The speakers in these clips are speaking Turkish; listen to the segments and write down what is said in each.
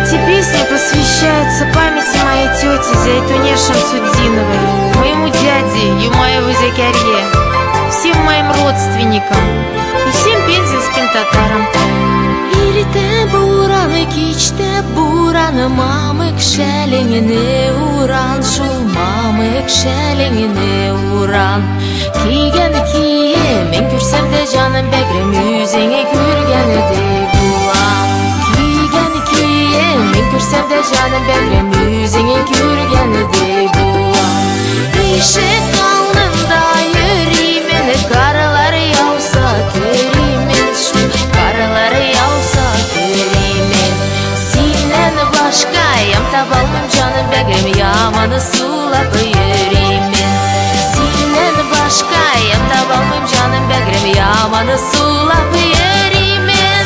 Эти песни посвящаются памяти моей тети Зайтуне Шамсуддиновой, моему дяде Юмаеву Закарье, всем моим родственникам и всем пензенским татарам. Ирте бураны, кичте бураны, мамык шәлеңіне уран, шул мамык шәлеңіне уран. Кигені кие, мен көрсем де жаным бәгрем, үзеңе көргені де булан. Кигені кие, мен көрсем де жаным бәгрем, үзеңе көргені де булан. Ишек алдында йөреймен, каралар яуса көреймен, шул каралар яуса көреймен. Синен башка ям табалмын жаным бәгрем, яманы сулап йөреймен. Синен башка ям табалмын жаным бәгрем, яманы сулап йөреймен.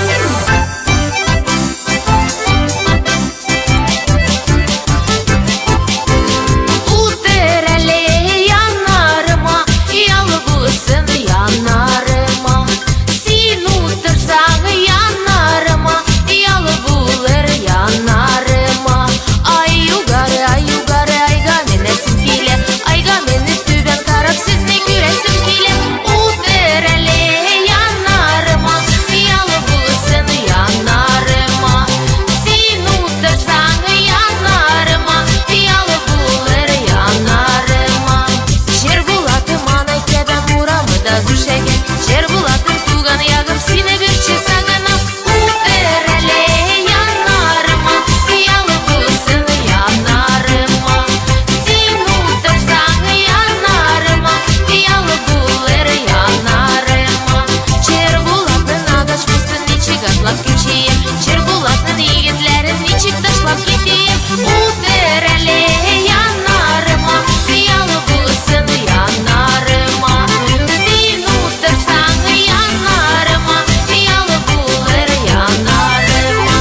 Утыр әле янарыма, ялы булсын янарыма. Син утырсаң янарыма, ялы булыр янарыма. Ай югары, айга менесім келе, айга мені төбен қарап сізне көресім келе. Утыр әле янарыма, ялы булсын янарыма. Син утырсаң янарыма, ялы булыр янарыма. Жер булатым ана кебен урамы да зүшеге, жер булатым туған ягым сине берші сағына. Утыр әле янарыма, ялы булсын янарыма. Син утырсаң янарыма, ялы булыр янарыма. Жер булатын агач бұстын ничек атлап кетейін, жер булатын егетлерін ничек ташлап кетейін. Утыр әле янарыма, ялы булсын янарыма. Син утырсаң янарыма, ялы булыр янарыма.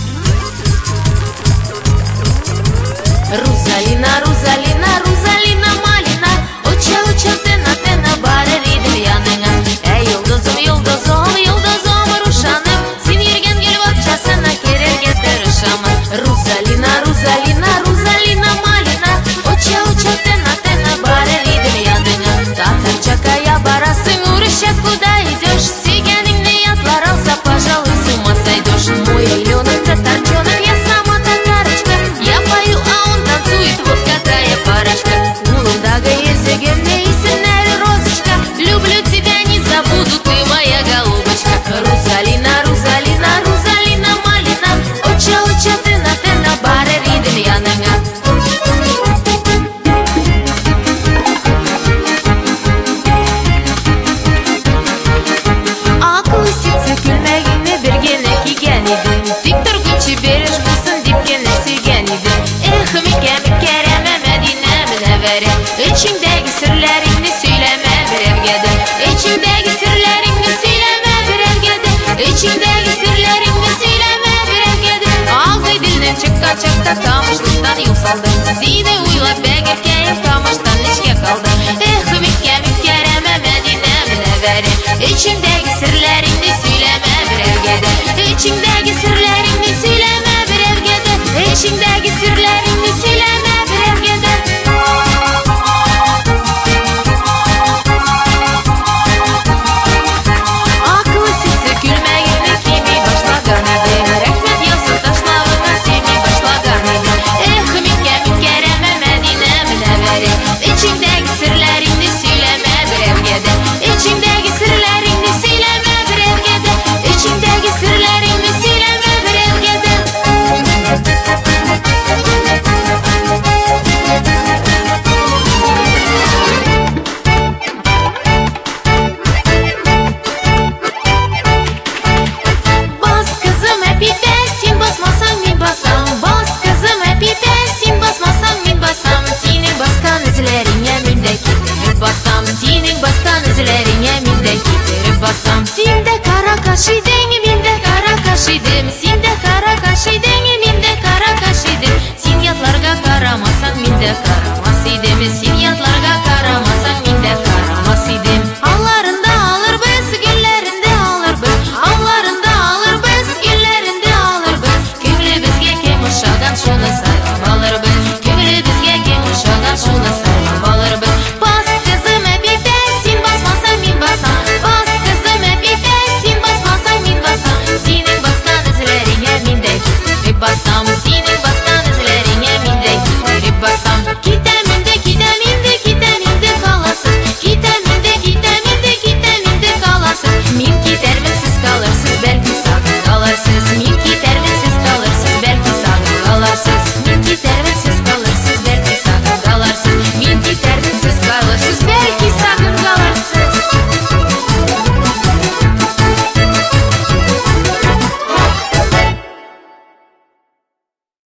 Рузалина, Рузалина, Рузалина малина, оча тена бары ридим яныңа. Йолдызым, йолдызым, йолдызым рушаным, син ерген келіп атчасына керерге тырышамын. Рузалина, Рузалина, Рузалина малина, оча тена бары ридим яныңа. Татарчакая барасың, урыщат куда идешь, сүйгеніңне ятлар алса, пожалуй, с ума сойдешь. Мой аленок татарчонок, я сама татарочка, я пою, а он танцует, вот какая парочка. Улымдагы езігімне исімнәрі розочка, люблю тебя, не забуду, ты моя голубочка. Рузалина, Рузалина, Рузалина малина, оча тена бары ридим яныңа. Акылысыца күлмәгіне бергені киген едім, тик тұргынчы беріш болсын депкені сүйген едім. Эх, меккәрәмә Мәдинә Мөнәввәрә, içindəgi sirlərini söyləmə bir evgədə. İçindəgi sirlərini söyləmə bir evgədə. İçindəgi sirlərini söyləmə bir evgədə. Ağzı dildən çıqqan çaqda qamışlıqdan yol saldım. Seni uylab bəgirkəyim qamışdan içkə qaldım. Эх, mekkərəmə Мәдинə Münəvvərə, içindəgi sirlərini söyləmə bir evgədə. İçindəgi sirlərini söyləmə bir evgədə. İçindəgi sirlərini söyləmə bir evgədə. Akılsızı gülməyini kimi başlagan idi, rəhmət yazsın taşlarına sevmi başlagan idi. Eh, mekkerəmə Мәдинə Münəvvərə, içindəgi sirlərini söyləmə bir evgədə. İçindəgi sirlərini söyləmə bir evgədə. İçindəgi sirlərini söyləmə bir evgədə. Bas kızım əpipə, sin basmasan min basam. Bas kızım əpipə, sin basmasan min basam. Senin baskan izlərinə mində getirib basam. Senin baskan izlərinə mində getirib basam. Sində qara qaş idi,